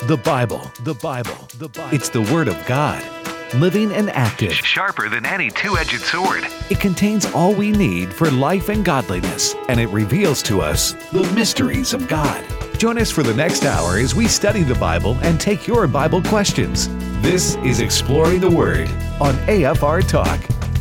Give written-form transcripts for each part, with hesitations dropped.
The Bible. It's the Word of God, living and active. Sharper than any two-edged sword. It contains all we need for life and godliness, and it reveals to us the mysteries of God. Join us for the next hour as we study the Bible and take your Bible questions. This is Exploring the Word on AFR Talk.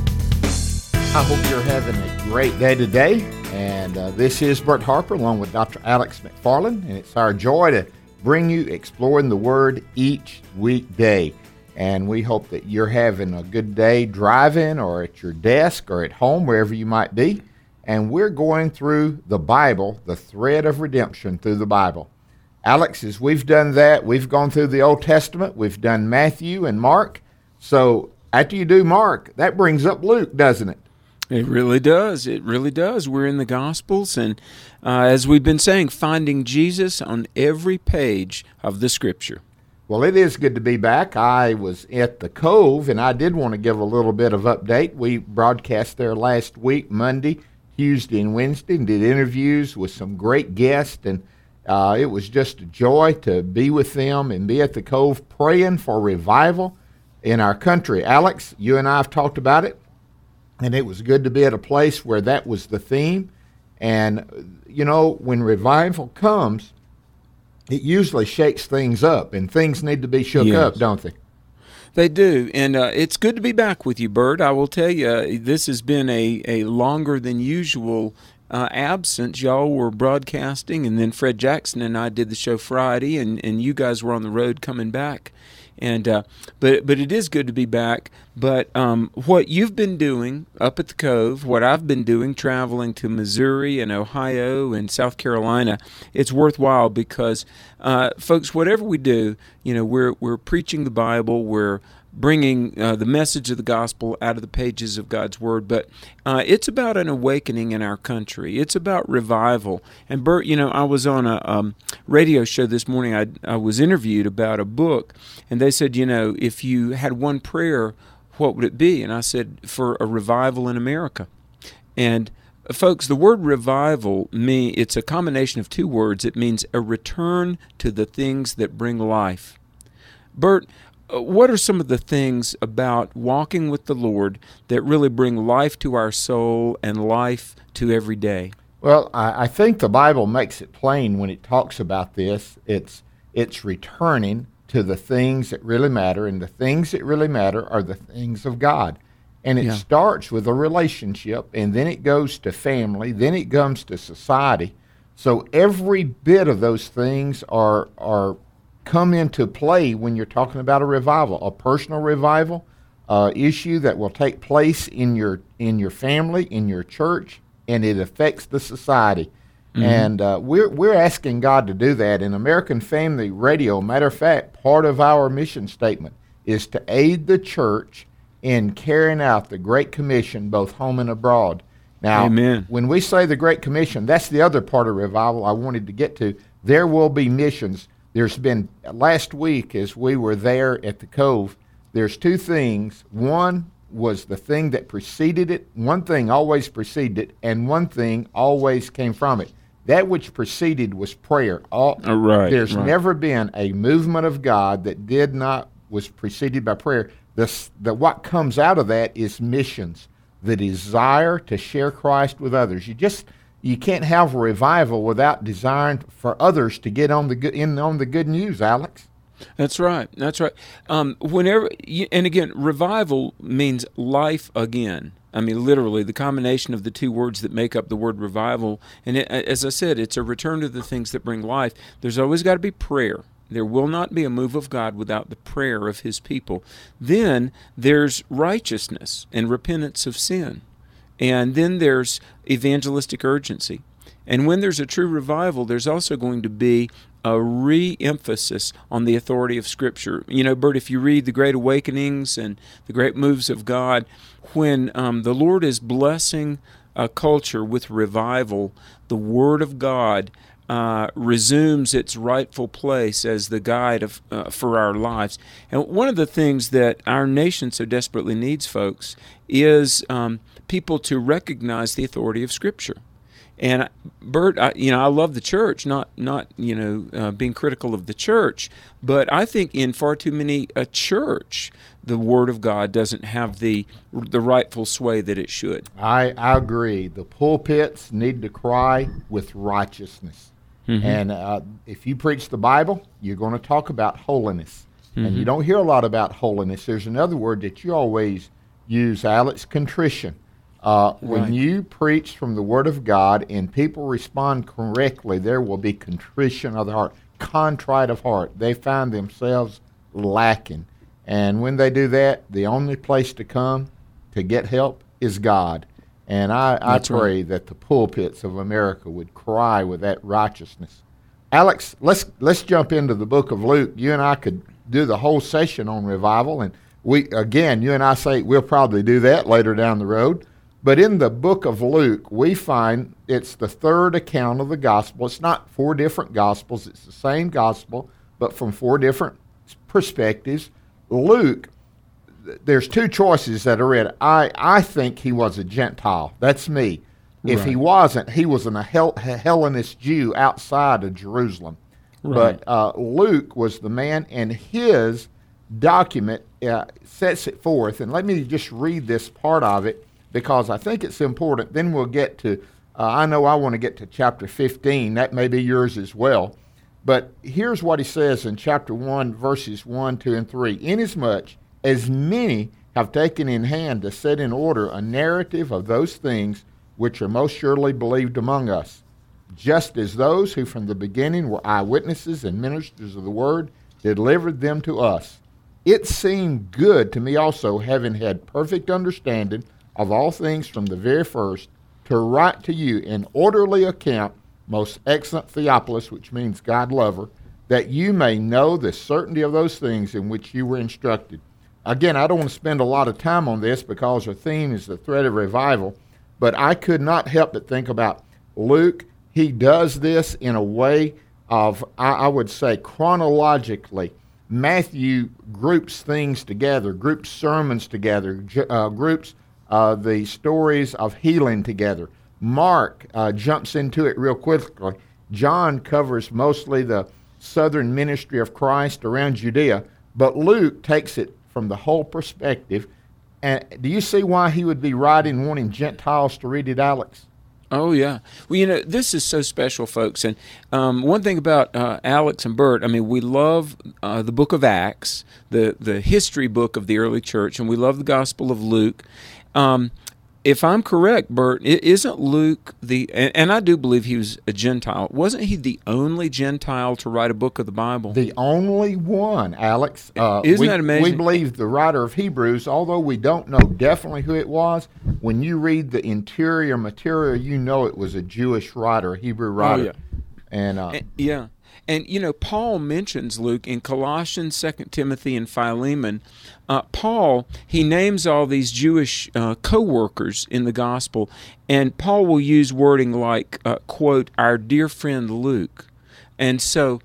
I hope you're having a great day today. And this is Bert Harper along with Dr. Alex McFarland. And it's our joy to bring you Exploring the Word each weekday. And we hope that you're having a good day driving or at your desk or at home, wherever you might be. And we're going through the Bible, the thread of redemption through the Bible. Alex, as we've done that, we've gone through the Old Testament. We've done Matthew and Mark. So after you do Mark, that brings up Luke, doesn't it? It really does. It really does. We're in the Gospels, and as we've been saying, finding Jesus on every page of the Scripture. Well, it is good to be back. I was at the Cove, and I did want to give a little bit of update. We broadcast there last week, Monday, Tuesday, and Wednesday, and did interviews with some great guests, and it was just a joy to be with them and be at the Cove praying for revival in our country. Alex, you and I have talked about it. And it was good to be at a place where that was the theme. And, you know, when revival comes, it usually shakes things up, and things need to be shook up, don't they? They do, and it's good to be back with you, Bert. I will tell you, this has been a longer than usual absence. Y'all were broadcasting, and then Fred Jackson and I did the show Friday, and you guys were on the road coming back. And but it is good to be back. But what you've been doing up at the Cove, what I've been doing, traveling to Missouri and Ohio and South Carolina, it's worthwhile because, folks, whatever we do, you know, we're preaching the Bible, we're bringing the message of the gospel out of the pages of God's Word, but it's about an awakening in our country. It's about revival. And Bert, you know, I was on a radio show this morning. I was interviewed about a book, and they said, you know, if you had one prayer, what would it be? And I said, for a revival in America. And folks, the word revival, it's a combination of two words. It means a return to the things that bring life. Bert, what are some of the things about walking with the Lord that really bring life to our soul and life to every day? Well, I think the Bible makes it plain when it talks about this. It's returning to the things that really matter, and the things that really matter are the things of God. And it starts with a relationship, and then it goes to family, then it comes to society. So every bit of those things are come into play when you're talking about a revival, a personal revival, issue that will take place in your family, in your church, and it affects the society. Mm-hmm. And we're asking God to do that. In American Family Radio, matter of fact, part of our mission statement is to aid the church in carrying out the Great Commission, both home and abroad. Now, Amen. When we say the Great Commission, that's the other part of revival I wanted to get to. There will be missions. There's been, last week as we were there at the Cove, there's two things. One was the thing that preceded it. One thing always preceded it, and one thing always came from it. That which preceded was prayer. There's never been a movement of God that was preceded by prayer. What comes out of that is missions, the desire to share Christ with others. You can't have a revival without desiring for others to get on the good news, Alex. That's right. And again, revival means life again. I mean, literally, the combination of the two words that make up the word revival. And as I said, it's a return to the things that bring life. There's always got to be prayer. There will not be a move of God without the prayer of His people. Then there's righteousness and repentance of sin. And then there's evangelistic urgency. And when there's a true revival, there's also going to be a re-emphasis on the authority of Scripture. You know, Bert, if you read the Great Awakenings and the great moves of God, when the Lord is blessing a culture with revival, the Word of God resumes its rightful place as the guide for our lives. And one of the things that our nation so desperately needs, folks, is people to recognize the authority of Scripture. And Bert, I love the church, not being critical of the church, but I think in far too many a church, the Word of God doesn't have the rightful sway that it should. I agree. The pulpits need to cry with righteousness. Mm-hmm. And if you preach the Bible, you're going to talk about holiness. Mm-hmm. And you don't hear a lot about holiness. There's another word that you always use, Alex, contrition. When you preach from the Word of God and people respond correctly, there will be contrition of the heart, contrite of heart. They find themselves lacking. And when they do that, the only place to come to get help is God. And I pray that the pulpits of America would cry with that righteousness. Alex, let's jump into the book of Luke. You and I could do the whole session on revival. And you and I say we'll probably do that later down the road. But in the book of Luke, we find it's the third account of the gospel. It's not 4 different gospels. It's the same gospel, but from 4 different perspectives. Luke, there's 2 choices that are in it. I think he was a Gentile. That's me. If he wasn't, he was a Hellenist Jew outside of Jerusalem. Right. But Luke was the man, and his document sets it forth. And let me just read this part of it, because I think it's important. Then we'll get to, I know I want to get to chapter 15. That may be yours as well. But here's what he says in chapter 1, verses 1, 2, and 3. Inasmuch as many have taken in hand to set in order a narrative of those things which are most surely believed among us, just as those who from the beginning were eyewitnesses and ministers of the word delivered them to us. It seemed good to me also, having had perfect understanding of all things from the very first, to write to you an orderly account, most excellent Theophilus, which means God lover, that you may know the certainty of those things in which you were instructed. Again, I don't want to spend a lot of time on this because our theme is the thread of revival, but I could not help but think about Luke. He does this in a way of, I would say, chronologically. Matthew groups things together, groups sermons together, groups the stories of healing together. Mark jumps into it real quickly. John covers mostly the southern ministry of Christ around Judea, but Luke takes it from the whole perspective. And do you see why he would be writing wanting Gentiles to read it, Alex? Oh, yeah. Well, this is so special, folks. And one thing about Alex and Bert, we love the book of Acts, the history book of the early church, and we love the Gospel of Luke. If I'm correct, Bert, isn't Luke and I do believe he was a Gentile, wasn't he the only Gentile to write a book of the Bible? The only one, Alex. Isn't that amazing? We believe the writer of Hebrews, although we don't know definitely who it was, when you read the interior material, you know it was a Jewish writer, a Hebrew writer. Oh, yeah. And Paul mentions Luke in Colossians, 2 Timothy, and Philemon. Paul, he names all these Jewish co-workers in the gospel, and Paul will use wording like, quote, our dear friend Luke. And so,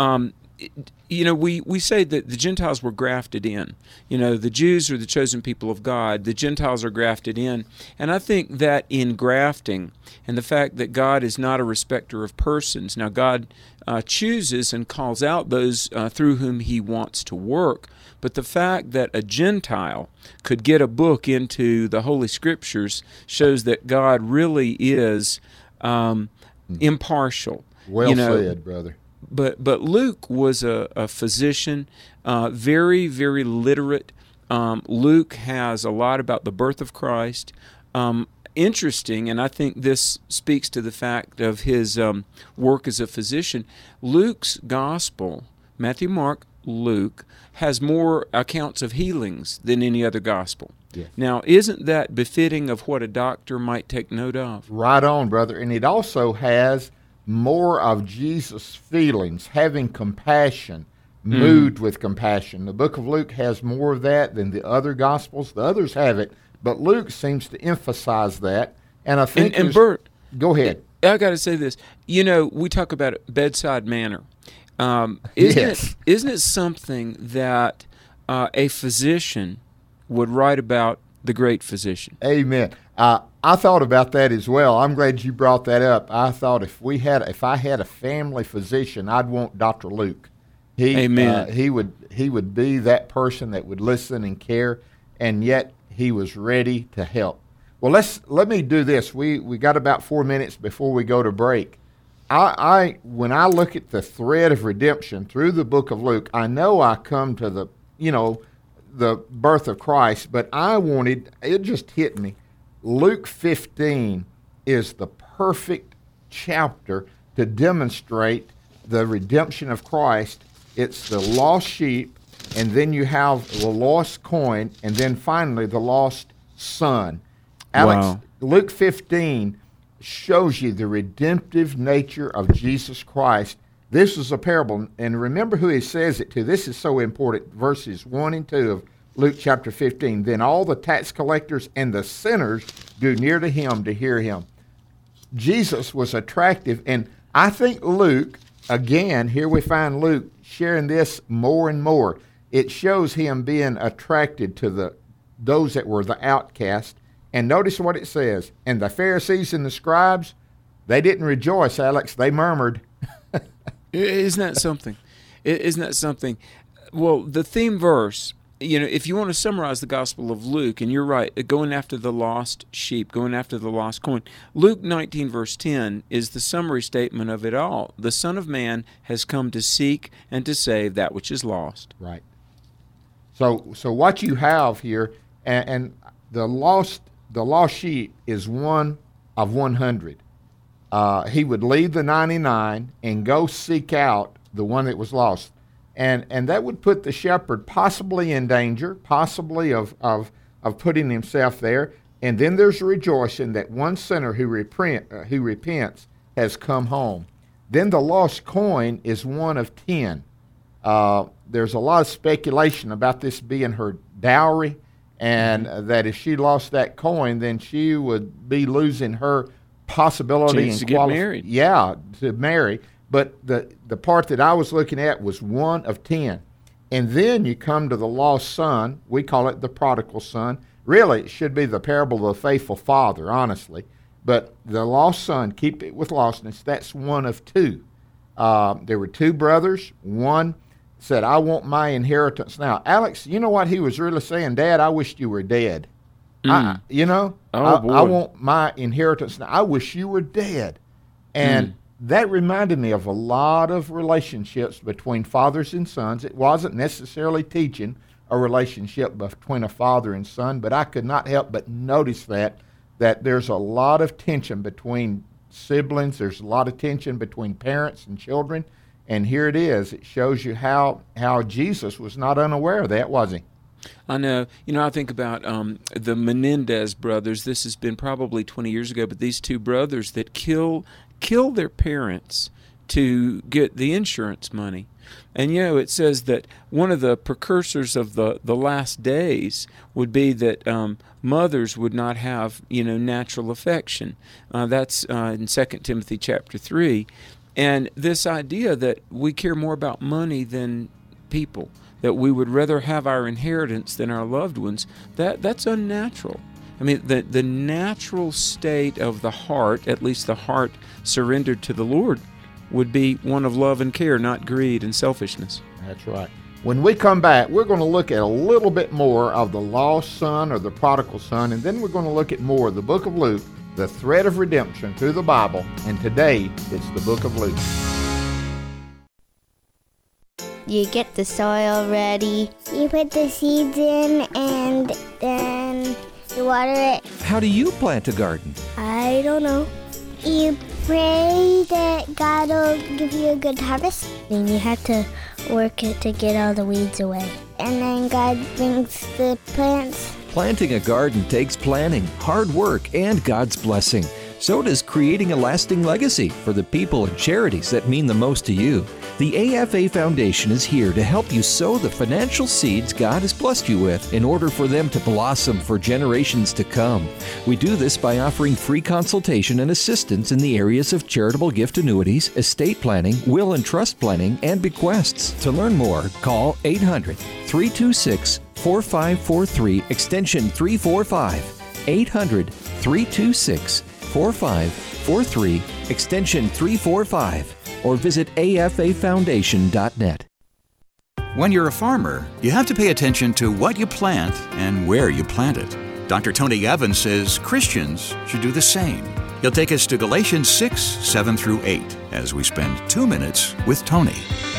we say that the Gentiles were grafted in. The Jews are the chosen people of God. The Gentiles are grafted in. And I think that in grafting, and the fact that God is not a respecter of persons, now God chooses and calls out those through whom he wants to work, but the fact that a Gentile could get a book into the Holy Scriptures shows that God really is impartial. Well said, brother. But Luke was a physician, very, very literate. Luke has a lot about the birth of Christ. Interesting, and I think this speaks to the fact of his work as a physician. Luke's gospel, Matthew, Mark, Luke, has more accounts of healings than any other gospel. Yes. Now, isn't that befitting of what a doctor might take note of? Right on, brother. And it also has more of Jesus' feelings, having compassion, moved with compassion. The book of Luke has more of that than the other Gospels. The others have it, but Luke seems to emphasize that. And I think... And Bert... Go ahead. I got to say this. We talk about bedside manner. Isn't it something that a physician would write about the great physician? Amen. I thought about that as well. I'm glad you brought that up. I thought if I had a family physician, I'd want Dr. Luke. Amen. He would be that person that would listen and care, and yet he was ready to help. Well, let me do this. We got about 4 minutes before we go to break. When I look at the thread of redemption through the book of Luke, I know I come to the birth of Christ, but it just hit me. Luke 15 is the perfect chapter to demonstrate the redemption of Christ. It's the lost sheep, and then you have the lost coin, and then finally the lost son. Alex, wow. Luke 15 shows you the redemptive nature of Jesus Christ. This is a parable, and remember who he says it to. This is so important. Verses 1 and 2 of Luke chapter 15. Then all the tax collectors and the sinners drew near to him to hear him. Jesus was attractive, and I think Luke, again, here we find Luke sharing this more and more. It shows him being attracted to those that were the outcast. And notice what it says. And the Pharisees and the scribes, they didn't rejoice, Alex. They murmured. Isn't that something? Isn't that something? Well, the theme verse, if you want to summarize the Gospel of Luke, and you're right, going after the lost sheep, going after the lost coin, Luke 19, verse 10 is the summary statement of it all. The Son of Man has come to seek and to save that which is lost. Right. So what you have here, and the lost sheep is one of 100. He would leave the 99 and go seek out the one that was lost. And that would put the shepherd possibly in danger, possibly of putting himself there. And then there's rejoicing that one sinner who repents has come home. Then the lost coin is one of 10. There's a lot of speculation about this being her dowry, and that if she lost that coin, then she would be losing her possibility chance to get married. Yeah, to marry. But the part that I was looking at was one of 10. And then you come to the lost son. We call it the prodigal son. Really, it should be the parable of the faithful father, honestly. But the lost son, keep it with lostness, that's one of 2. There were 2 brothers. One said, I want my inheritance now. Alex, you know what he was really saying? Dad, I wished you were dead. I want my inheritance now. I wish you were dead. And that reminded me of a lot of relationships between fathers and sons. It wasn't necessarily teaching a relationship between a father and son, but I could not help but notice that there's a lot of tension between siblings. There's a lot of tension between parents and children. And here it is. It shows you how Jesus was not unaware of that, was he? I know. I think about the Menendez brothers. This has been probably 20 years ago, but these 2 brothers that kill their parents to get the insurance money. And, it says that one of the precursors of the last days would be that mothers would not have, natural affection. That's in 2 Timothy chapter 3. And this idea that we care more about money than people, that we would rather have our inheritance than our loved ones, that's unnatural. I mean, the natural state of the heart, at least the heart surrendered to the Lord, would be one of love and care, not greed and selfishness. That's right. When we come back, we're going to look at a little bit more of the lost son or the prodigal son, and then we're going to look at more of the book of Luke, the thread of redemption through the Bible, and today it's the book of Luke. You get the soil ready. You put the seeds in, and then you water it. How do you plant a garden? I don't know. You pray that God will give you a good harvest. Then you have to work it to get all the weeds away. And then God brings the plants. Planting a garden takes planning, hard work, and God's blessing. So does creating a lasting legacy for the people and charities that mean the most to you. The AFA Foundation is here to help you sow the financial seeds God has blessed you with in order for them to blossom for generations to come. We do this by offering free consultation and assistance in the areas of charitable gift annuities, estate planning, will and trust planning, and bequests. To learn more, call 800-326-4543, extension 345. 800 326-4543, extension 345, or visit afafoundation.net. When you're a farmer, you have to pay attention to what you plant and where you plant it. Dr. Tony Evans says Christians should do the same. He'll take us to Galatians 6, 7 through 8 as we spend 2 minutes with Tony.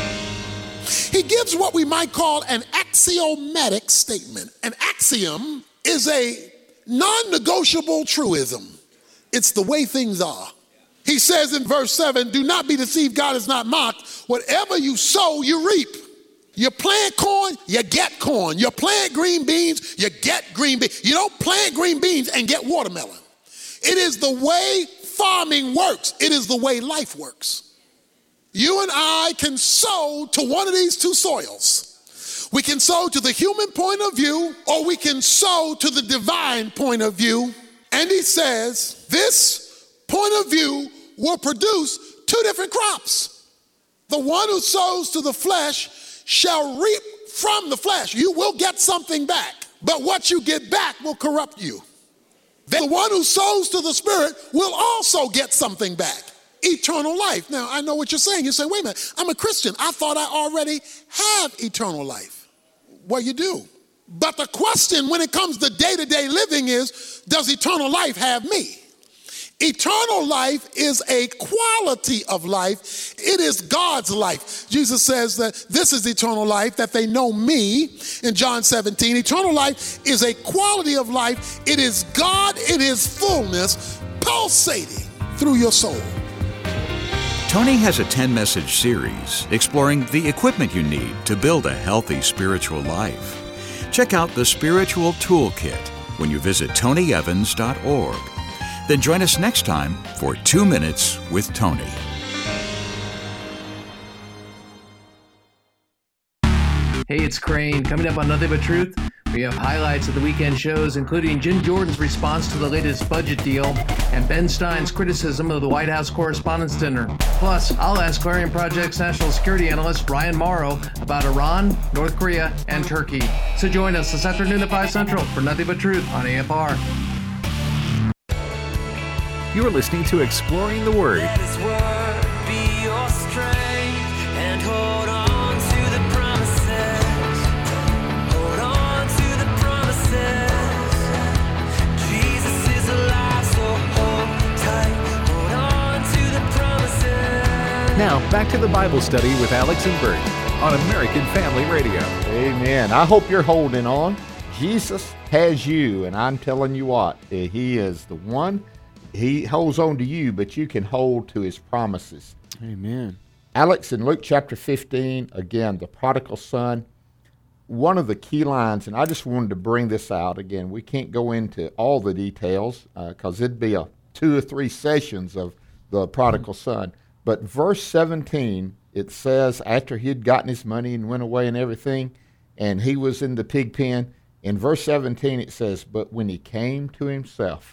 He gives what we might call an axiomatic statement. An axiom is a non-negotiable truism. It's the way things are. He says in verse 7, do not be deceived, God is not mocked. Whatever you sow, you reap. You plant corn, you get corn. You plant green beans, you get green beans. You don't plant green beans and get watermelon. It is the way farming works. It is the way life works. You and I can sow to one of these two soils. We can sow to the human point of view, or we can sow to the divine point of view. And he says, this point of view will produce two different crops. The one who sows to the flesh shall reap from the flesh. You will get something back, but what you get back will corrupt you. The one who sows to the Spirit will also get something back, eternal life. Now, I know what you're saying. You say, wait a minute, I'm a Christian. I thought I already have eternal life. Well, you do. But the question when it comes to day-to-day living is, does eternal life have me? Eternal life is a quality of life. It is God's life. Jesus says that this is eternal life, that they know me in John 17. Eternal life is a quality of life. It is God in his fullness pulsating through your soul. Tony has a 10-message series exploring the equipment you need to build a healthy spiritual life. Check out the Spiritual Toolkit when you visit tonyevans.org. Then join us next time for 2 Minutes with Tony. Hey, it's Crane. Coming up on Nothing But Truth, we have highlights of the weekend shows, including Jim Jordan's response to the latest budget deal and Ben Stein's criticism of the White House Correspondents' Dinner. Plus, I'll ask Clarion Project's national security analyst Ryan Morrow about Iran, North Korea, and Turkey. So join us this afternoon at 5 Central for Nothing But Truth on AFR. You're listening to Exploring the Word. Let his word be your strength and hold on to the promises. Hold on to the promises. Jesus is alive, so hold tight. Hold on to the promises. Now, back to the Bible study with Alex and Bert on American Family Radio. Amen. I hope you're holding on. Jesus has you, and I'm telling you what, he is the one. He holds on to you, but you can hold to his promises. Amen. Alex, in Luke chapter 15, again, the prodigal son, one of the key lines, and I just wanted to bring this out. Again, we can't go into all the details because it'd be 2 or 3 sessions of the prodigal son. But verse 17, it says, after he'd gotten his money and went away and everything, and he was in the pig pen, in verse 17 it says, but when he came to himself,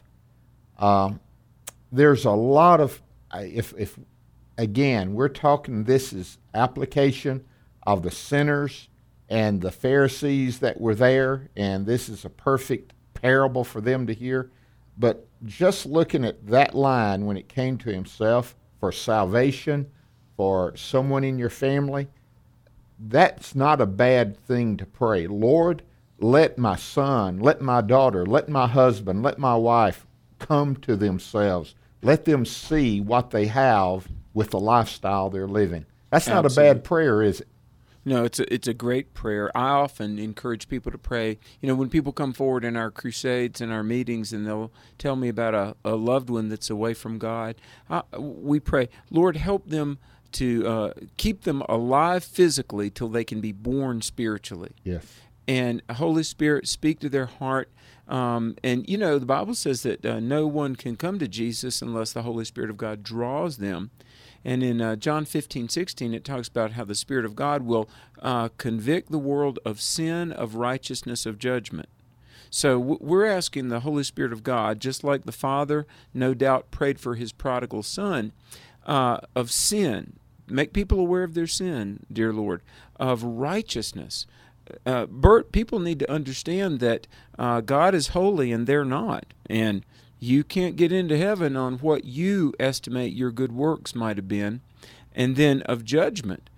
there's a lot of, if again, we're talking, this is application of the sinners and the Pharisees that were there, and this is a perfect parable for them to hear. But just looking at that line, when it came to himself for salvation, for someone in your family, that's not a bad thing to pray. Lord, let my son, let my daughter, let my husband, let my wife come to themselves. Let them see what they have with the lifestyle they're living. That's not Absolutely. a bad prayer, is it? No, it's a great prayer. I often encourage people to pray. You know, when people come forward in our crusades and our meetings and they'll tell me about a loved one that's away from God, we pray, Lord, help them to keep them alive physically till they can be born spiritually. Yes. And Holy Spirit, speak to their heart. And, you know, the Bible says that no one can come to Jesus unless the Holy Spirit of God draws them. And in John 15:16, it talks about how the Spirit of God will convict the world of sin, of righteousness, of judgment. So we're asking the Holy Spirit of God, just like the Father no doubt prayed for his prodigal son, of sin. Make people aware of their sin, dear Lord, of righteousness. Bert, people need to understand that God is holy and they're not. And You can't get into heaven on what you estimate your good works might have been, and then of judgment.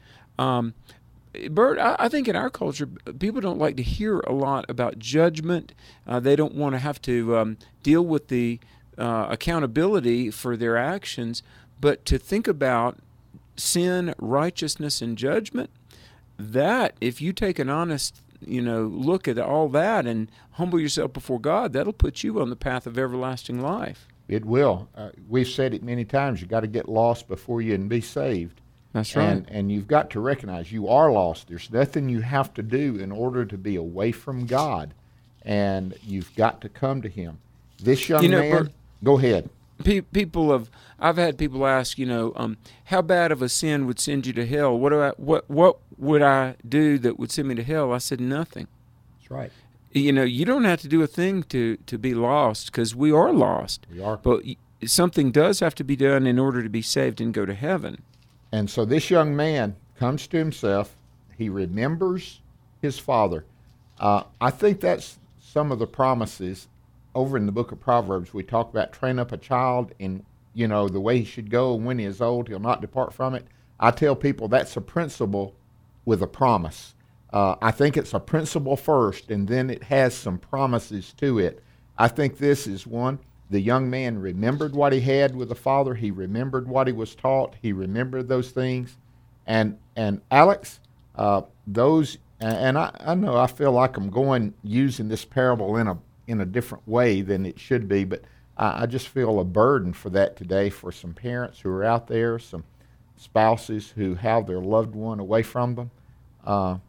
Bert, I think in our culture, people don't like to hear a lot about judgment. They don't want to have to deal with the accountability for their actions, but to think about sin, righteousness, and judgment, that if you take an honest look at all that and humble yourself before God, that'll put you on the path of everlasting life. It will. We've said it many times. You got to get lost before you can be saved. That's right. And you've got to recognize you are lost. There's nothing you have to do in order to be away from God, and you've got to come to Him. This young man, Bert, go ahead. I've had people ask, how bad of a sin would send you to hell? What would I do that would send me to hell? I said nothing. That's right. You don't have to do a thing to be lost, because we are lost. We are. But something does have to be done in order to be saved and go to heaven. And so this young man comes to himself. He remembers his father. I think that's some of the promises over in the book of Proverbs. We talk about train up a child in the way he should go, and when he is old, he'll not depart from it. I tell people that's a principle with a promise. I think it's a principle first, and then it has some promises to it. I think this is one. The young man remembered what he had with the father. He remembered what he was taught. He remembered those things. And Alex, those, and I know I feel like I'm using this parable in a different way than it should be, but I just feel a burden for that today for some parents who are out there, some spouses who have their loved one away from them.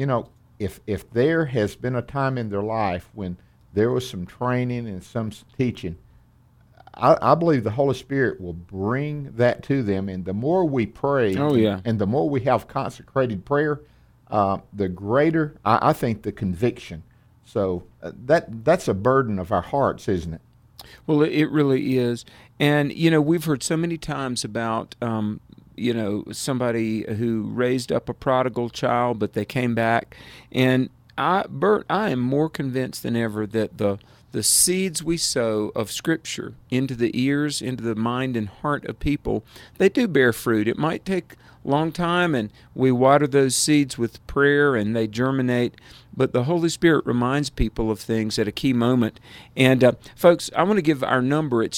If there has been a time in their life when there was some training and some teaching, I believe the Holy Spirit will bring that to them. And the more we pray, and the more we have consecrated prayer, the greater, I think, the conviction. So that's a burden of our hearts, isn't it? Well, it really is. And, we've heard so many times about, somebody who raised up a prodigal child, but they came back. And, Bert, I am more convinced than ever that the seeds we sow of Scripture into the ears, into the mind and heart of people, they do bear fruit. It might take a long time, and we water those seeds with prayer, and they germinate. But the Holy Spirit reminds people of things at a key moment. And, folks, I want to give our number. It's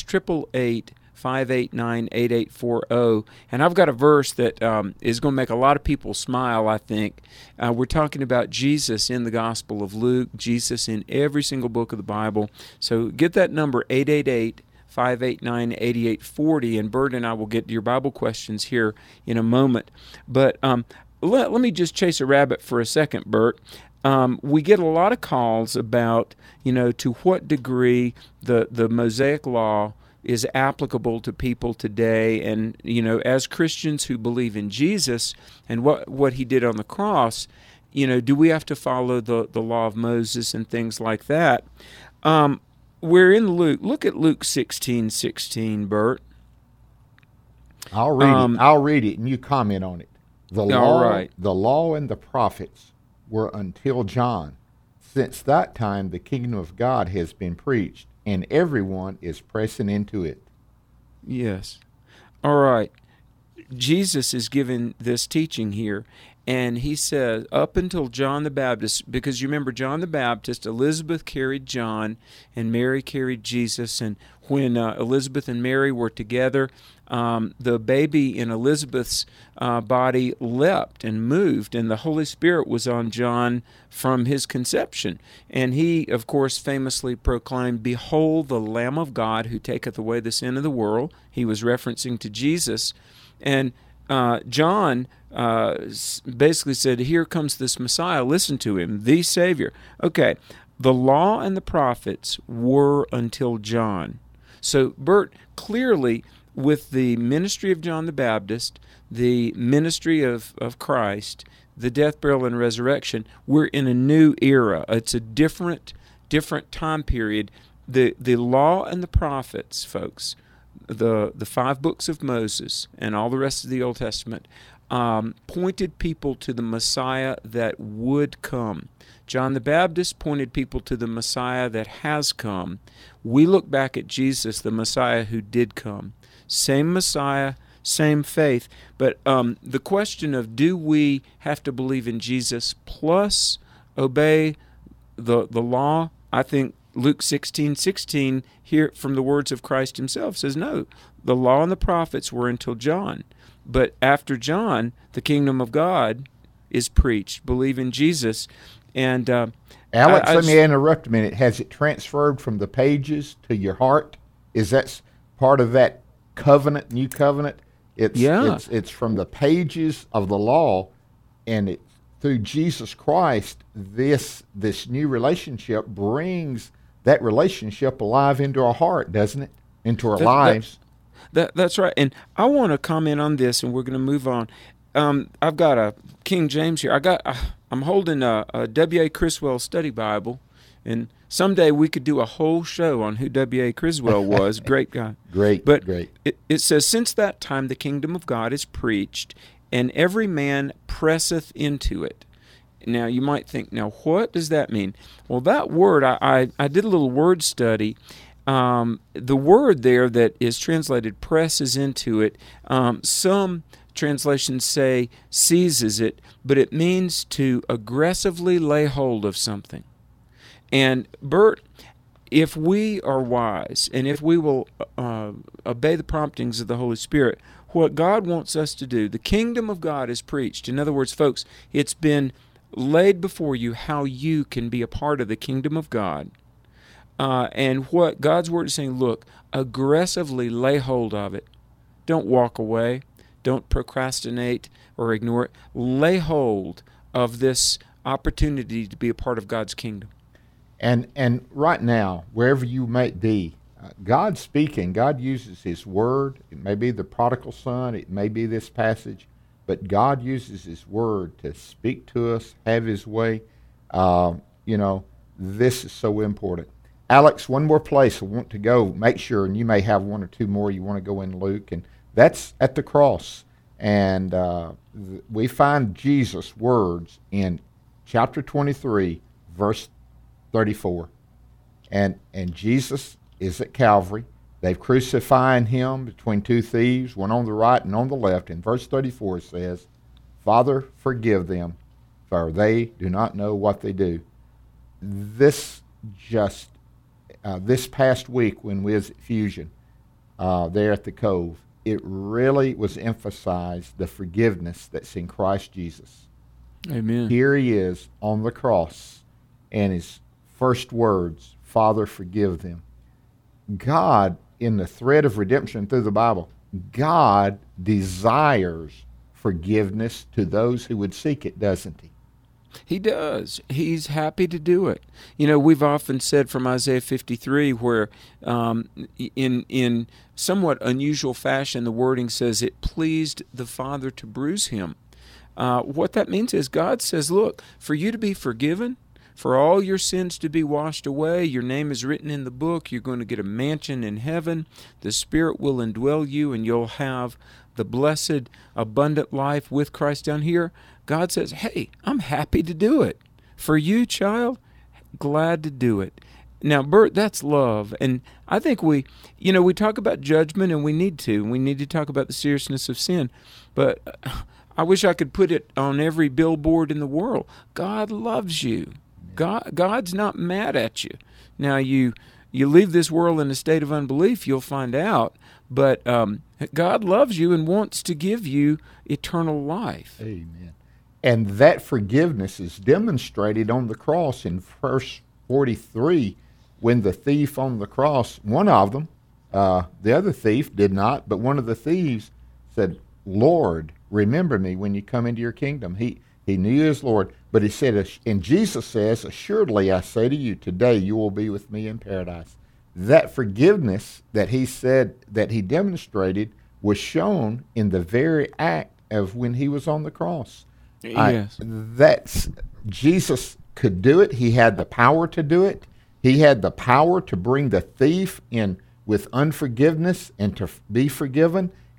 888-589-8840. And I've got a verse that is going to make a lot of people smile, I think. We're talking about Jesus in the Gospel of Luke, Jesus in every single book of the Bible. So get that number, 888-589-8840, and Bert and I will get to your Bible questions here in a moment. But let me just chase a rabbit for a second, Bert. We get a lot of calls about, to what degree the Mosaic Law is applicable to people today. And, as Christians who believe in Jesus and what he did on the cross, do we have to follow the law of Moses and things like that? We're in Luke. Look at Luke 16:16, Bert. I'll read it, and you comment on it. All right. The law and the prophets were until John. Since that time, the kingdom of God has been preached, and everyone is pressing into it. Yes. All right. Jesus is giving this teaching here, and he says, up until John the Baptist, because you remember John the Baptist, Elizabeth carried John, and Mary carried Jesus, and when Elizabeth and Mary were together, the baby in Elizabeth's body leapt and moved, and the Holy Spirit was on John from his conception. And he, of course, famously proclaimed, "Behold the Lamb of God who taketh away the sin of the world." He was referencing to Jesus. And John basically said, here comes this Messiah, listen to him, the Savior. Okay, the law and the prophets were until John. So, Bert, clearly, with the ministry of John the Baptist, the ministry of Christ, the death, burial, and resurrection, we're in a new era. It's a different time period. The law and the prophets, folks, the 5 books of Moses and all the rest of the Old Testament, pointed people to the Messiah that would come. John the Baptist pointed people to the Messiah that has come. We look back at Jesus, the Messiah who did come. Same Messiah, same faith. But the question of, do we have to believe in Jesus plus obey the law? I think Luke 16:16 here from the words of Christ himself says, no, the law and the prophets were until John. But after John, the kingdom of God is preached. Believe in Jesus. And Alex, let me interrupt a minute. Has it transferred from the pages to your heart? Is that part of that covenant, new covenant? It's from the pages of the law, and through Jesus Christ, this new relationship brings that relationship alive into our heart, doesn't it? Into our lives. That's right. And I want to comment on this, and we're going to move on. I've got a King James here. I'm holding a W.A. Criswell study Bible, and someday we could do a whole show on who W.A. Criswell was. Great guy. Great. It says, since that time the kingdom of God is preached, and every man presseth into it. Now, you might think, now, what does that mean? Well, that word, I did a little word study. The word there that is translated presses into it, some translations say seizes it, but it means to aggressively lay hold of something. And Bert, if we are wise and if we will obey the promptings of the Holy Spirit, what God wants us to do, the kingdom of God is preached. In other words, folks, it's been laid before you how you can be a part of the kingdom of God. And what God's word is saying, look, aggressively lay hold of it. Don't walk away. Don't procrastinate or ignore it. Lay hold of this opportunity to be a part of God's kingdom. And right now, wherever you may be, God's speaking. God uses His Word. It may be the prodigal son. It may be this passage. But God uses His Word to speak to us, have His way. This is so important. Alex, one more place I want to go. Make sure, and you may have one or two more you want to go in Luke, and that's at the cross. And we find Jesus' words in chapter 23, verse 34. And Jesus is at Calvary. They've crucified Him between two thieves, one on the right and on the left. And verse 34 says, Father, forgive them, for they do not know what they do. This past week when we was at Fusion, there at the Cove, it really was emphasized the forgiveness that's in Christ Jesus. Amen. Here He is on the cross, and His first words, Father, forgive them. God, in the thread of redemption through the Bible, God desires forgiveness to those who would seek it, doesn't He? He does. He's happy to do it. We've often said from Isaiah 53 where in somewhat unusual fashion the wording says it pleased the Father to bruise Him. What that means is God says, look, for you to be forgiven, for all your sins to be washed away, your name is written in the book, you're going to get a mansion in heaven, the Spirit will indwell you, and you'll have the blessed, abundant life with Christ down here. God says, hey, I'm happy to do it. For you, child, glad to do it. Now, Bert, that's love. And I think we talk about judgment, and we need to. We need to talk about the seriousness of sin. But I wish I could put it on every billboard in the world. God loves you. God's not mad at you. Now, you leave this world in a state of unbelief, you'll find out. But God loves you and wants to give you eternal life. Amen. And that forgiveness is demonstrated on the cross in verse 43 when the thief on the cross, one of them, the other thief did not, but one of the thieves said, Lord, remember me when you come into your kingdom. He knew His Lord, but he said, and Jesus says, assuredly I say to you, today you will be with me in paradise. That forgiveness that He said that He demonstrated was shown in the very act of when He was on the cross. Yes. Jesus could do it. He had the power to do it. He had the power to bring the thief in with unforgiveness and to be forgiven.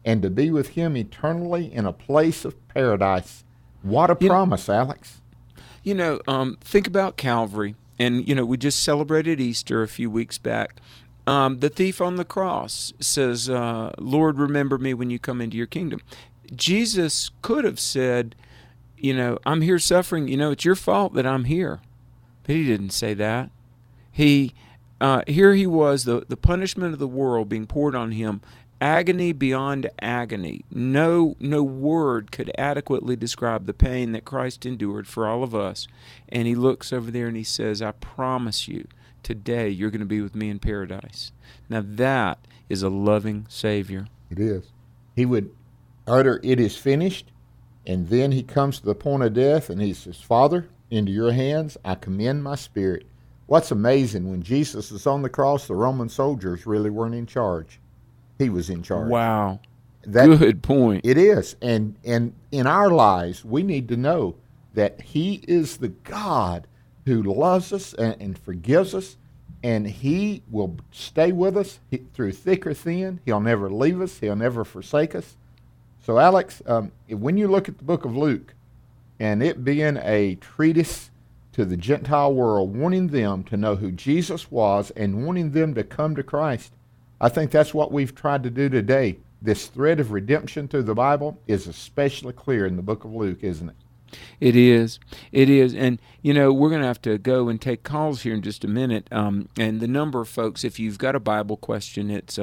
and to be with him eternally in a place of paradise. What a promise, Alex. Think about Calvary. And, we just celebrated Easter a few weeks back. The thief on the cross says, Lord, remember me when you come into your kingdom. Jesus could have said, I'm here suffering. It's your fault that I'm here. But he didn't say that. Here he was, the punishment of the world being poured on him, agony beyond agony. No word could adequately describe the pain that Christ endured for all of us. And he looks over there and he says, I promise you, today you're going to be with me in paradise. Now that is a loving Savior. It is. He would utter, it is finished, and then he comes to the point of death and he says, Father, into your hands I commend my spirit. What's amazing, when Jesus was on the cross, the Roman soldiers really weren't in charge. He was in charge. Wow. Good point. It is. And in our lives, we need to know that he is the God who loves us and forgives us, and he will stay with us through thick or thin. He'll never leave us. He'll never forsake us. So, Alex, when you look at the book of Luke, and it being a treatise to the Gentile world, wanting them to know who Jesus was and wanting them to come to Christ, I think that's what we've tried to do today. This thread of redemption through the Bible is especially clear in the book of Luke, isn't it? It is. It is. And, we're going to have to go and take calls here in just a minute. And the number of folks, if you've got a Bible question, it's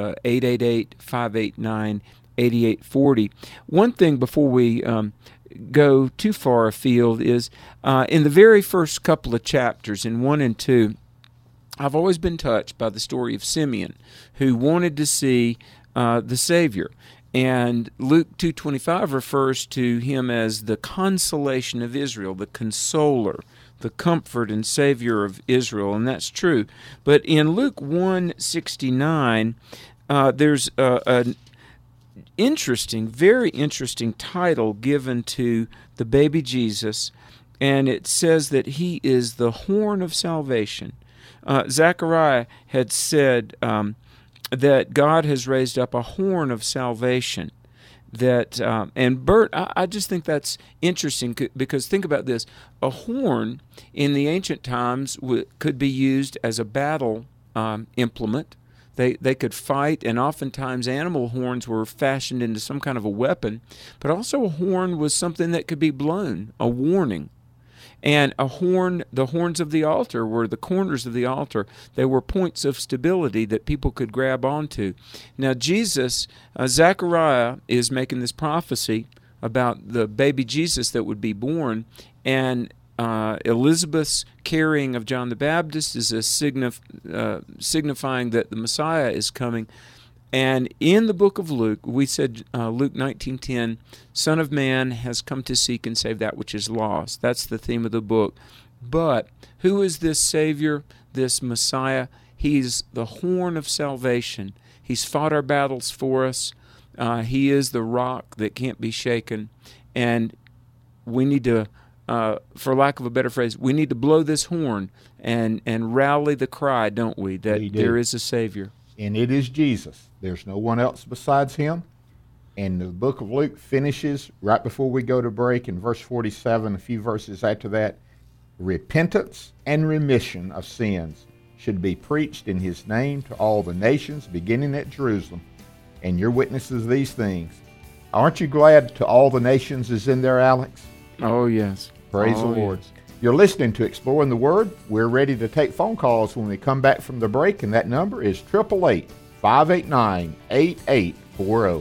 888-589-8840. One thing before we go too far afield is in the very first couple of chapters, in 1 and 2, I've always been touched by the story of Simeon, who wanted to see the Savior. And Luke 2:25 refers to him as the consolation of Israel, the consoler, the comfort and Savior of Israel, and that's true. But in Luke 1:69, there's an interesting, very interesting title given to the baby Jesus, and it says that he is the horn of salvation. Zechariah had said that God has raised up a horn of salvation. And Bert, I just think that's interesting because think about this. A horn in the ancient times could be used as a battle implement. They could fight, and oftentimes animal horns were fashioned into some kind of a weapon, but also a horn was something that could be blown, a warning. And a horn, the horns of the altar were the corners of the altar. They were points of stability that people could grab onto. Now Jesus, Zechariah is making this prophecy about the baby Jesus that would be born, and Elizabeth's carrying of John the Baptist is a signifying that the Messiah is coming. And in the book of Luke, we said, Luke 19:10, Son of Man has come to seek and save that which is lost. That's the theme of the book. But who is this Savior, this Messiah? He's the horn of salvation. He's fought our battles for us. He is the rock that can't be shaken. And we need to, for lack of a better phrase, we need to blow this horn and rally the cry, don't we, that there is a Savior. And it is Jesus. There's no one else besides him. And the book of Luke finishes right before we go to break in verse 47, a few verses after that. Repentance and remission of sins should be preached in his name to all the nations, beginning at Jerusalem. And you're witnesses of these things. Aren't you glad to all the nations is in there, Alex? Oh, yes. Praise the Lord. Yes. You're listening to Exploring the Word. We're ready to take phone calls when we come back from the break, and that number is 888-589-8840.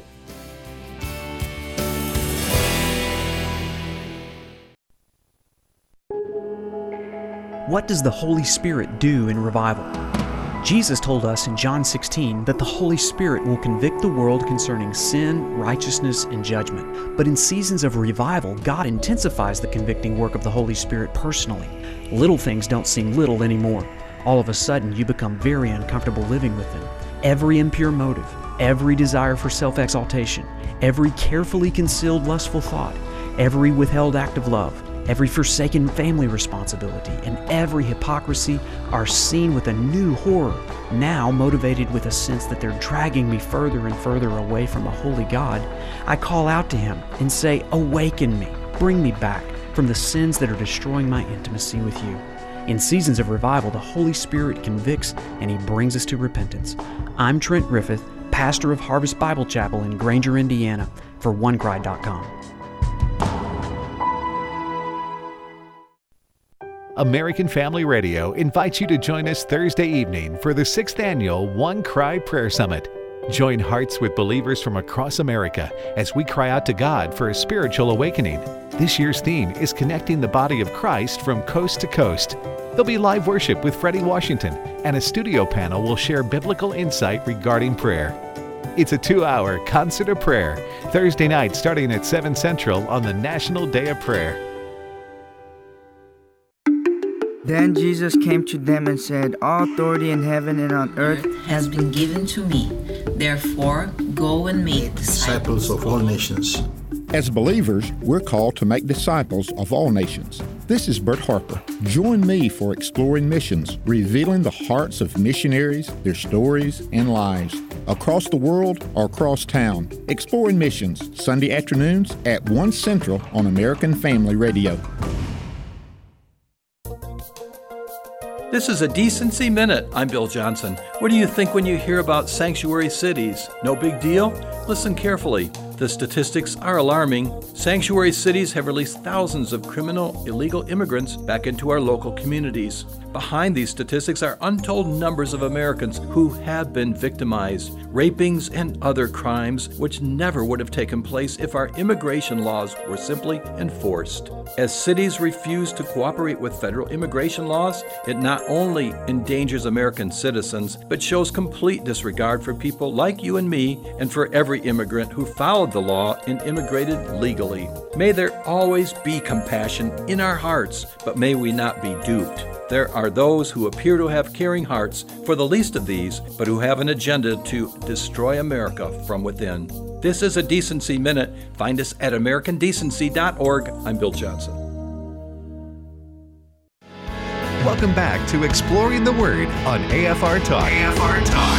What does the Holy Spirit do in revival? Jesus told us in John 16 that the Holy Spirit will convict the world concerning sin, righteousness, and judgment. But in seasons of revival, God intensifies the convicting work of the Holy Spirit personally. Little things don't seem little anymore. All of a sudden, you become very uncomfortable living with them. Every impure motive, every desire for self-exaltation, every carefully concealed lustful thought, every withheld act of love, Every forsaken family responsibility and every hypocrisy are seen with a new horror, now motivated with a sense that they're dragging me further and further away from a holy God. I call out to Him and say, "Awaken me, bring me back from the sins that are destroying my intimacy with You." In seasons of revival, the Holy Spirit convicts and He brings us to repentance. I'm Trent Griffith, pastor of Harvest Bible Chapel in Granger, Indiana, for OneCry.com. American Family Radio invites you to join us Thursday evening for the 6th annual One Cry Prayer Summit. Join hearts with believers from across America as we cry out to God for a spiritual awakening. This year's theme is connecting the body of Christ from coast to coast. There'll be live worship with Freddie Washington, and a studio panel will share biblical insight regarding prayer. It's a 2-hour concert of prayer, Thursday night starting at 7 Central on the National Day of Prayer. Then Jesus came to them and said, "All authority in heaven and on earth has been given to me. Therefore, go and make disciples of all nations." As believers, we're called to make disciples of all nations. This is Bert Harper. Join me for Exploring Missions, revealing the hearts of missionaries, their stories, and lives. Across the world or across town. Exploring Missions, Sunday afternoons at 1 Central on American Family Radio. This is a Decency Minute. I'm Bill Johnson. What do you think when you hear about sanctuary cities? No big deal? Listen carefully. The statistics are alarming. Sanctuary cities have released thousands of criminal, illegal immigrants back into our local communities. Behind these statistics are untold numbers of Americans who have been victimized, rapings and other crimes which never would have taken place if our immigration laws were simply enforced. As cities refuse to cooperate with federal immigration laws, it not only endangers American citizens, but shows complete disregard for people like you and me and for every immigrant who followed the law and immigrated legally. May there always be compassion in our hearts, but may we not be duped. There are those who appear to have caring hearts for the least of these, but who have an agenda to destroy America from within. This is a Decency Minute. Find us at AmericanDecency.org. I'm Bill Johnson. Welcome back to Exploring the Word on AFR Talk. AFR Talk.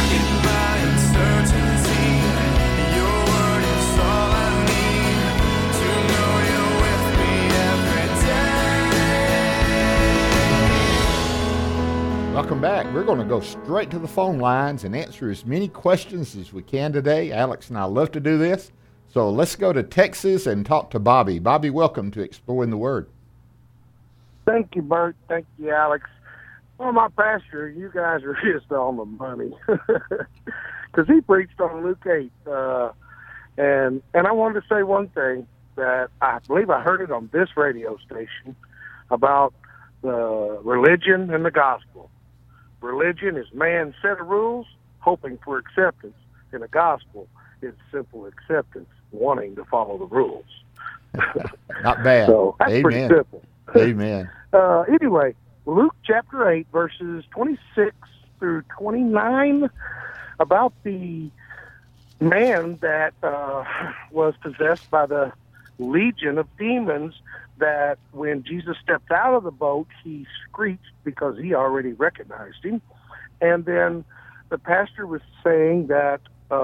Welcome back. We're going to go straight to the phone lines and answer as many questions as we can today. Alex and I love to do this. So let's go to Texas and talk to Bobby. Bobby, welcome to Exploring the Word. Thank you, Bert. Thank you, Alex. Well, my pastor, you guys are just on the money. Because he preached on Luke 8. And I wanted to say one thing that I believe I heard it on this radio station about the religion and the gospel. Religion is man's set of rules, hoping for acceptance. And the gospel is simple acceptance, wanting to follow the rules. Not bad. So that's Amen. pretty simple. Amen. Anyway, Luke chapter 8, verses 26 through 29, about the man that was possessed by the legion of demons, that when Jesus stepped out of the boat, he screeched because he already recognized him. And then the pastor was saying that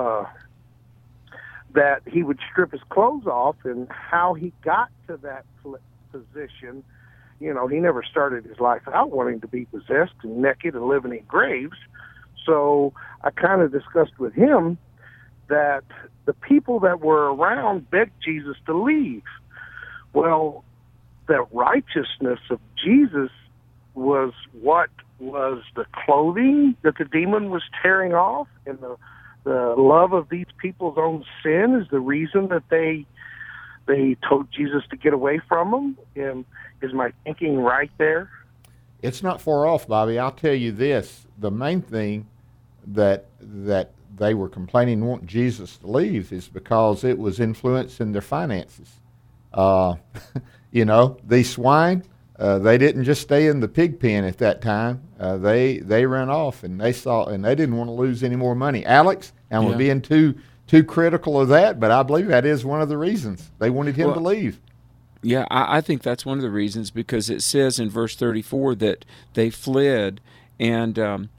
that he would strip his clothes off, and how he got to that position. You know, he never started his life out wanting to be possessed and naked and living in graves. So I kind of discussed with him that the people that were around begged Jesus to leave. Well, the righteousness of Jesus was what was the clothing that the demon was tearing off, and the love of these people's own sin is the reason that they told Jesus to get away from them. And is my thinking right there? It's not far off, Bobby. I'll tell you this. The main thing that they were complaining want Jesus to leave is because it was influencing their finances. You know, these swine, they didn't just stay in the pig pen at that time. They ran off, and they didn't want to lose any more money. Alex, and we're being too critical of that, but I believe that is one of the reasons they wanted him to leave. Yeah, I think that's one of the reasons, because it says in verse 34 that they fled, and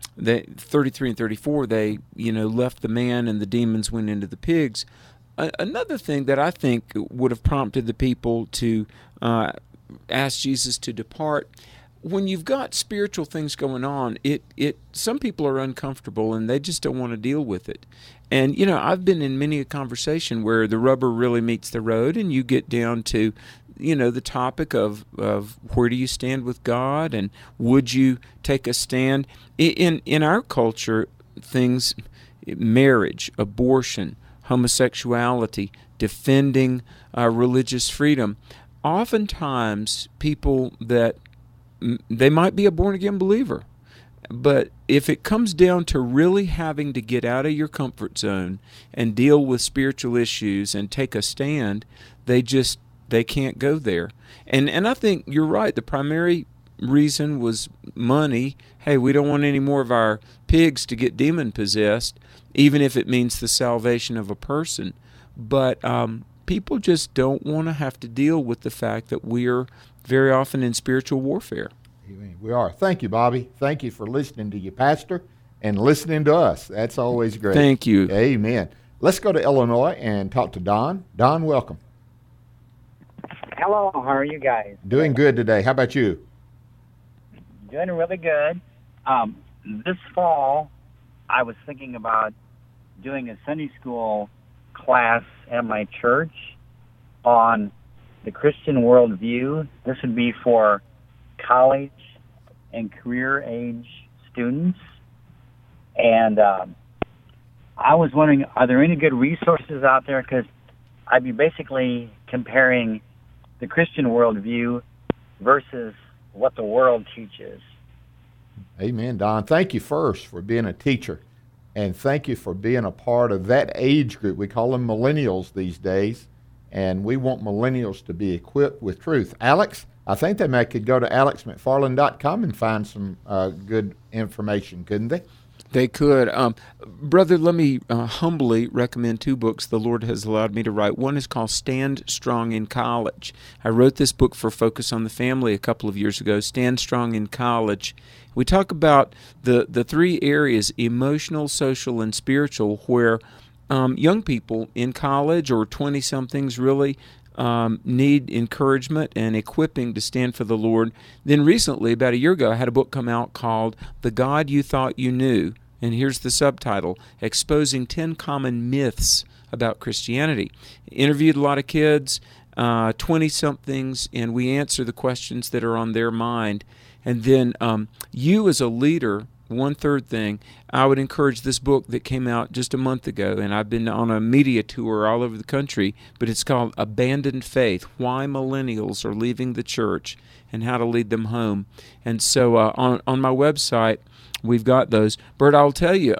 33 and 34, they left the man and the demons went into the pigs. Another thing that I think would have prompted the people to ask Jesus to depart, when you've got spiritual things going on, some people are uncomfortable and they just don't want to deal with it. And, I've been in many a conversation where the rubber really meets the road and you get down to, the topic of where do you stand with God, and would you take a stand? In our culture, things, marriage, abortion, homosexuality, defending religious freedom, oftentimes people that they might be a born-again believer, but if it comes down to really having to get out of your comfort zone and deal with spiritual issues and take a stand, they can't go there. And I think you're right. The primary reason was money. Hey, we don't want any more of our pigs to get demon-possessed, even if it means the salvation of a person. But people just don't want to have to deal with the fact that we're very often in spiritual warfare. We are. Thank you, Bobby. Thank you for listening to your pastor and listening to us. That's always great. Thank you. Amen. Let's go to Illinois and talk to Don. Don, welcome. Hello, how are you guys? Doing good today. How about you? Doing really good. This fall, I was thinking about doing a Sunday school class at my church on the Christian worldview. This would be for college and career age students. And I was wondering, are there any good resources out there? Because I'd be basically comparing the Christian worldview versus what the world teaches. Amen, Don. Thank you first for being a teacher, and thank you for being a part of that age group. We call them millennials these days, and we want millennials to be equipped with truth. Alex, I think they could go to alexmcfarland.com and find some good information, couldn't they? They could. Brother, let me humbly recommend 2 books the Lord has allowed me to write. One is called Stand Strong in College. I wrote this book for Focus on the Family a couple of years ago, Stand Strong in College. We talk about the 3 areas, emotional, social, and spiritual, where young people in college or 20-somethings really need encouragement and equipping to stand for the Lord. Then recently, about a year ago, I had a book come out called The God You Thought You Knew. And here's the subtitle, Exposing 10 Common Myths About Christianity. Interviewed a lot of kids, 20-somethings, and we answer the questions that are on their mind. And then you as a leader, one third thing, I would encourage this book that came out just a month ago, and I've been on a media tour all over the country, but it's called Abandoned Faith, Why Millennials Are Leaving the Church and How to Lead Them Home. And so on my website, we've got those. Bert, I'll tell you,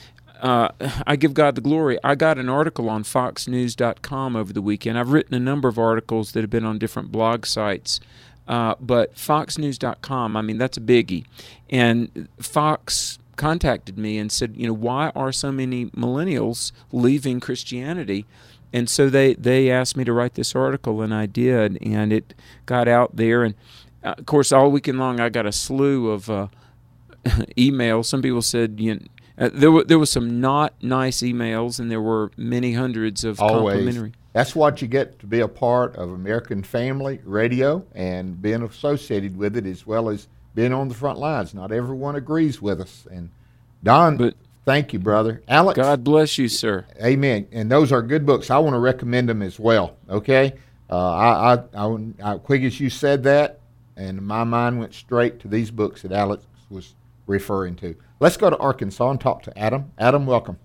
I give God the glory. I got an article on foxnews.com over the weekend. I've written a number of articles that have been on different blog sites, but foxnews.com, I mean, that's a biggie. And Fox contacted me and said, why are so many millennials leaving Christianity? And so they asked me to write this article, and I did, and it got out there. And, of course, all weekend long I got a slew of emails. Some people said, there was some not nice emails, and there were many hundreds of complimentary. That's what you get to be a part of American Family Radio and being associated with it, as well as being on the front lines. Not everyone agrees with us. And Don, thank you, brother. Alex, God bless you, sir. Amen. And those are good books. I want to recommend them as well. Okay, I quick as you said that, and my mind went straight to these books that Alex was referring to. Let's go to Arkansas and talk to Adam. Adam, welcome.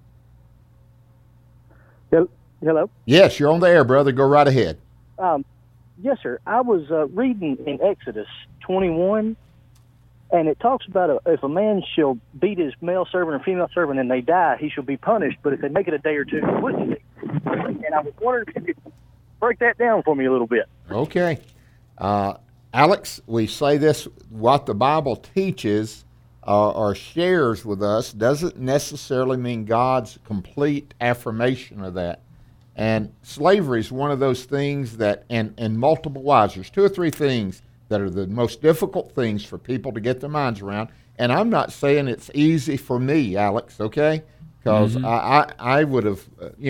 Hello? Yes, you're on the air, brother. Go right ahead. Yes, sir. I was reading in Exodus 21, and it talks about if a man shall beat his male servant or female servant and they die, he shall be punished, but if they make it a day or two, he wouldn't be. And I was wondering if you could break that down for me a little bit. Okay. Alex, we say this, what the Bible teaches or shares with us doesn't necessarily mean God's complete affirmation of that. And slavery is one of those things that, and multiple wives, there's 2 or 3 things that are the most difficult things for people to get their minds around. And I'm not saying it's easy for me, Alex, okay? Because I would have,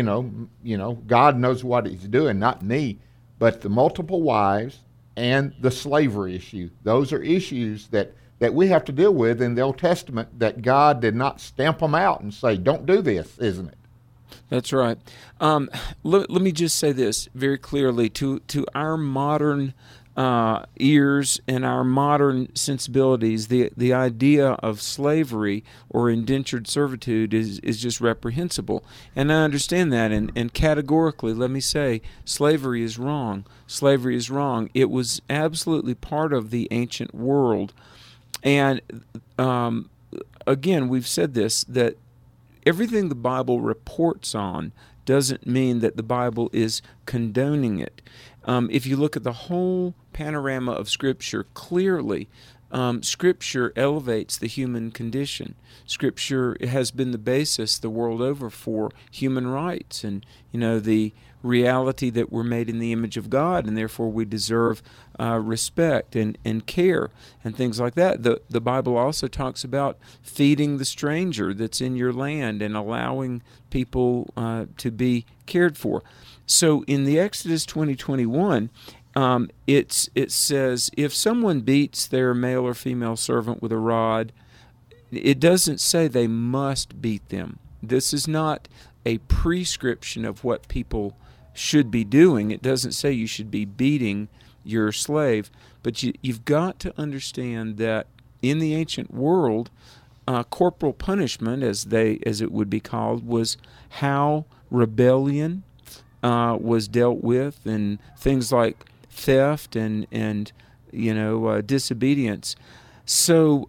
God knows what he's doing, not me. But the multiple wives and the slavery issue, those are issues that we have to deal with in the Old Testament that God did not stamp them out and say, don't do this, isn't it? That's right. Let me just say this very clearly to our modern ears and our modern sensibilities. The idea of slavery or indentured servitude is just reprehensible, and I understand that. And categorically, let me say, slavery is wrong. Slavery is wrong. It was absolutely part of the ancient world, and again, we've said this, that everything the Bible reports on doesn't mean that the Bible is condoning it. If you look at the whole panorama of Scripture, clearly, Scripture elevates the human condition. Scripture has been the basis the world over for human rights and, the reality that we're made in the image of God, and therefore we deserve respect and care and things like that. The Bible also talks about feeding the stranger that's in your land and allowing people to be cared for. So in the Exodus 20:21, it says, if someone beats their male or female servant with a rod, it doesn't say they must beat them. This is not a prescription of what people should be doing. It doesn't say you should be beating your slave, but you've got to understand that in the ancient world, corporal punishment, as it would be called, was how rebellion was dealt with, and things like theft and disobedience. So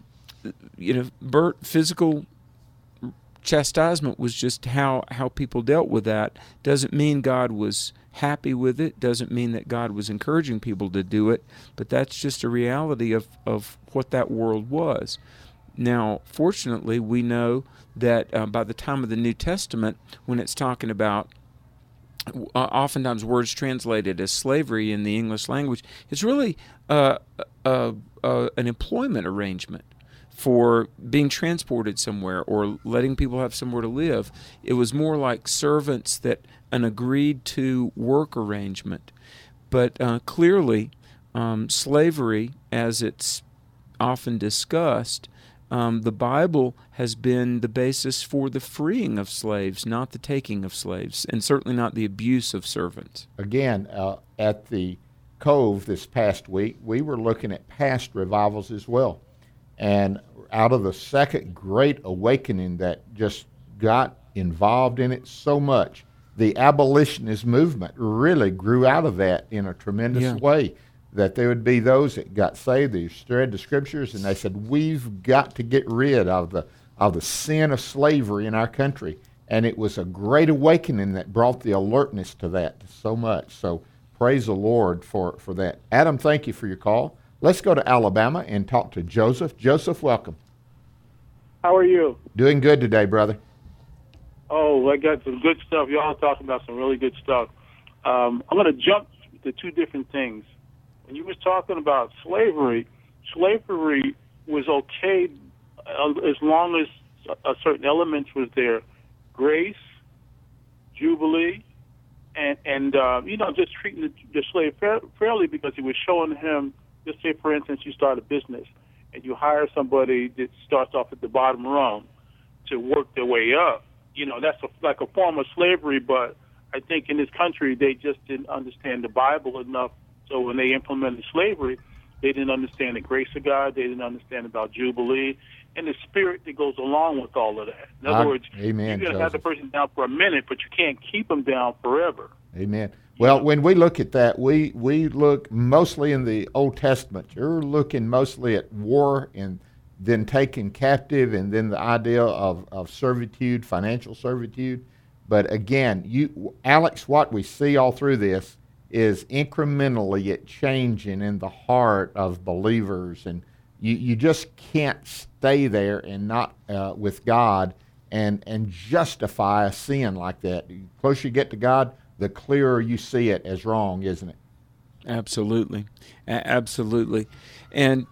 Bert, physical chastisement was just how people dealt with that. Doesn't mean God was happy with it, doesn't mean that God was encouraging people to do it, but that's just a reality of what that world was. Now, fortunately, we know that by the time of the New Testament, when it's talking about oftentimes words translated as slavery in the English language, it's really an employment arrangement for being transported somewhere or letting people have somewhere to live. It was more like servants, that an agreed to work arrangement. But clearly, slavery, as it's often discussed, the Bible has been the basis for the freeing of slaves, not the taking of slaves, and certainly not the abuse of servants. Again, at the Cove this past week, we were looking at past revivals as well. And out of the Second Great Awakening that just got involved in it so much, the abolitionist movement really grew out of that in a tremendous way. That there would be those that got saved, they read the Scriptures, and they said, we've got to get rid of the sin of slavery in our country. And it was a great awakening that brought the alertness to that so much. So praise the Lord for that. Adam, thank you for your call. Let's go to Alabama and talk to Joseph. Joseph, welcome. How are you? Doing good today, brother. Oh, I got some good stuff. Y'all talking about some really good stuff. I'm going to jump to 2 different things. When you was talking about slavery was okay as long as a certain elements was there. Grace, jubilee, and just treating the slave fairly, because he was showing him, just say, for instance, you start a business and you hire somebody that starts off at the bottom rung to work their way up. That's like a form of slavery, but I think in this country they just didn't understand the Bible enough. So when they implemented slavery, they didn't understand the grace of God. They didn't understand about Jubilee and the spirit that goes along with all of that. In other words, amen, you're going to have the person down for a minute, but you can't keep them down forever. Amen. Well, when we look at that, we look mostly in the Old Testament. You're looking mostly at war and then taken captive, and then the idea of servitude, financial servitude. But again, Alex, what we see all through this is incrementally it changing in the heart of believers, and you just can't stay there and not with God and justify a sin like that. The closer you get to God, the clearer you see it as wrong, isn't it? Absolutely. Absolutely. And,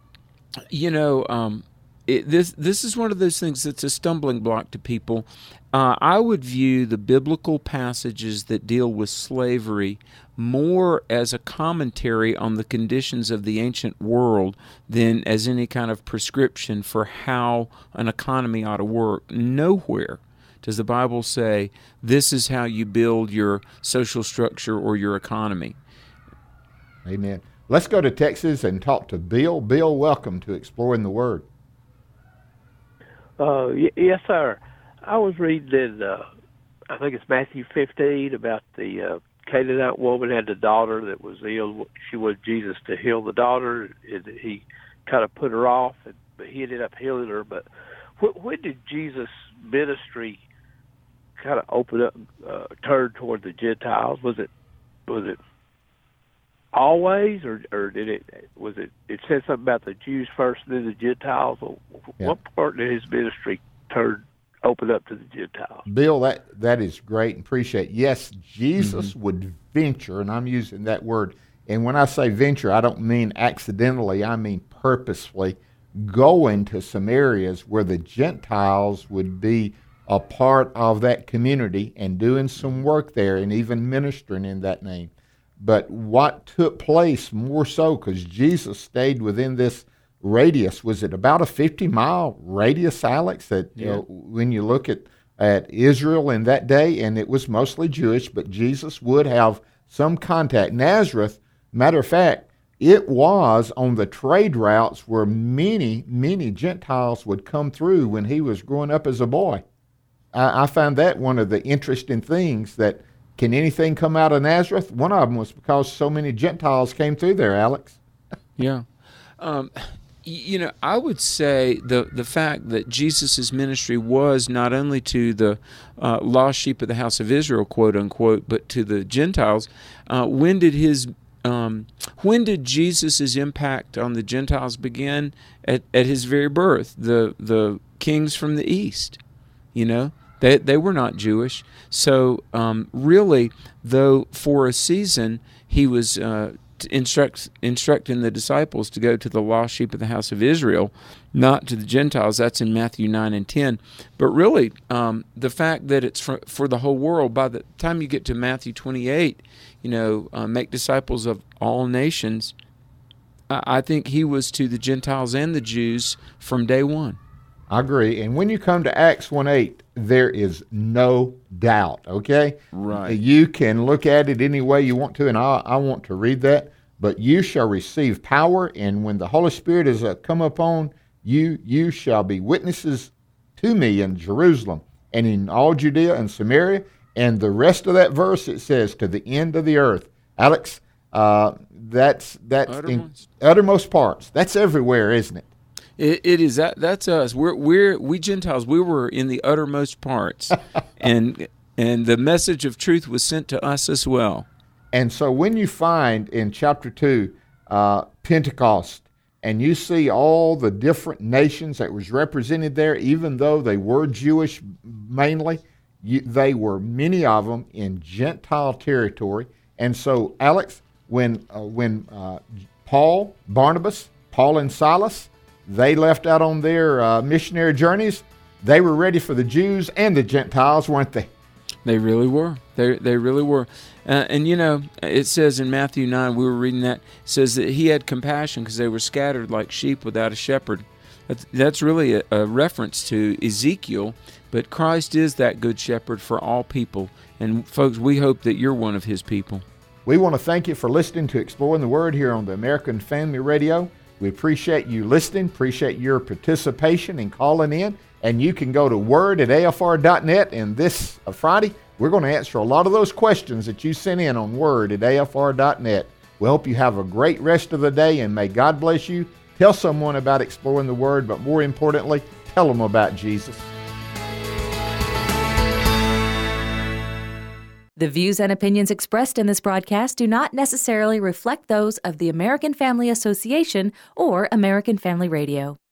this is one of those things that's a stumbling block to people. I would view the biblical passages that deal with slavery more as a commentary on the conditions of the ancient world than as any kind of prescription for how an economy ought to work. Nowhere does the Bible say this is how you build your social structure or your economy. Amen. Let's go to Texas and talk to Bill. Bill, welcome to Exploring the Word. Yes, sir. I was reading in, I think it's Matthew 15, about the Canaanite woman had a daughter that was ill. She wanted Jesus to heal the daughter, and he kind of put her off, but he ended up healing her. But when did Jesus' ministry kind of open up, turn toward the Gentiles? Was it always, or did it said something about the Jews first and then the Gentiles? Yeah. What part did his ministry open up to the Gentiles? Bill, that is great and appreciate it. Yes, Jesus would venture, and I'm using that word, and when I say venture, I don't mean accidentally, I mean purposefully, go into some areas where the Gentiles would be a part of that community and doing some work there and even ministering in that name. But what took place more so, because Jesus stayed within this radius, was it about a 50-mile radius, Alex, that when you look at Israel in that day, and it was mostly Jewish, but Jesus would have some contact. Nazareth, matter of fact, it was on the trade routes where many, many Gentiles would come through when he was growing up as a boy. I found that one of the interesting things, that can anything come out of Nazareth? One of them was because so many Gentiles came through there, Alex. Yeah. I would say the fact that Jesus' ministry was not only to the lost sheep of the house of Israel, quote unquote, but to the Gentiles. When did Jesus' impact on the Gentiles begin? At his very birth. The kings from the east, they were not Jewish. So really, though, for a season he was instructing the disciples to go to the lost sheep of the house of Israel, not to the Gentiles. That's in Matthew 9 and 10. But really, the fact that it's for the whole world, by the time you get to Matthew 28, make disciples of all nations, I think he was to the Gentiles and the Jews from day one. I agree. And when you come to Acts 1:8, there is no doubt, okay? Right. You can look at it any way you want to, and I want to read that. But you shall receive power, and when the Holy Spirit is come upon you, you shall be witnesses to me in Jerusalem and in all Judea and Samaria. And the rest of that verse, it says, to the end of the earth. Alex, that's uttermost. In uttermost parts. That's everywhere, isn't it? It is. That's us. We Gentiles. We were in the uttermost parts, and the message of truth was sent to us as well. And so when you find in chapter 2 Pentecost, and you see all the different nations that was represented there, even though they were Jewish mainly, they were, many of them, in Gentile territory. And so, Alex, when Paul, Barnabas, Paul and Silas, they left out on their missionary journeys, they were ready for the Jews and the Gentiles, weren't they? They really were. They really were. And it says in Matthew 9, we were reading that, it says that he had compassion because they were scattered like sheep without a shepherd. That's really a reference to Ezekiel, but Christ is that good shepherd for all people. And folks, we hope that you're one of his people. We want to thank you for listening to Exploring the Word here on the American Family Radio. We appreciate you listening, appreciate your participation in calling in, and you can go to word@afr.net, and this Friday, we're going to answer a lot of those questions that you sent in on word@afr.net. We hope you have a great rest of the day, and may God bless you. Tell someone about Exploring the Word, but more importantly, tell them about Jesus. The views and opinions expressed in this broadcast do not necessarily reflect those of the American Family Association or American Family Radio.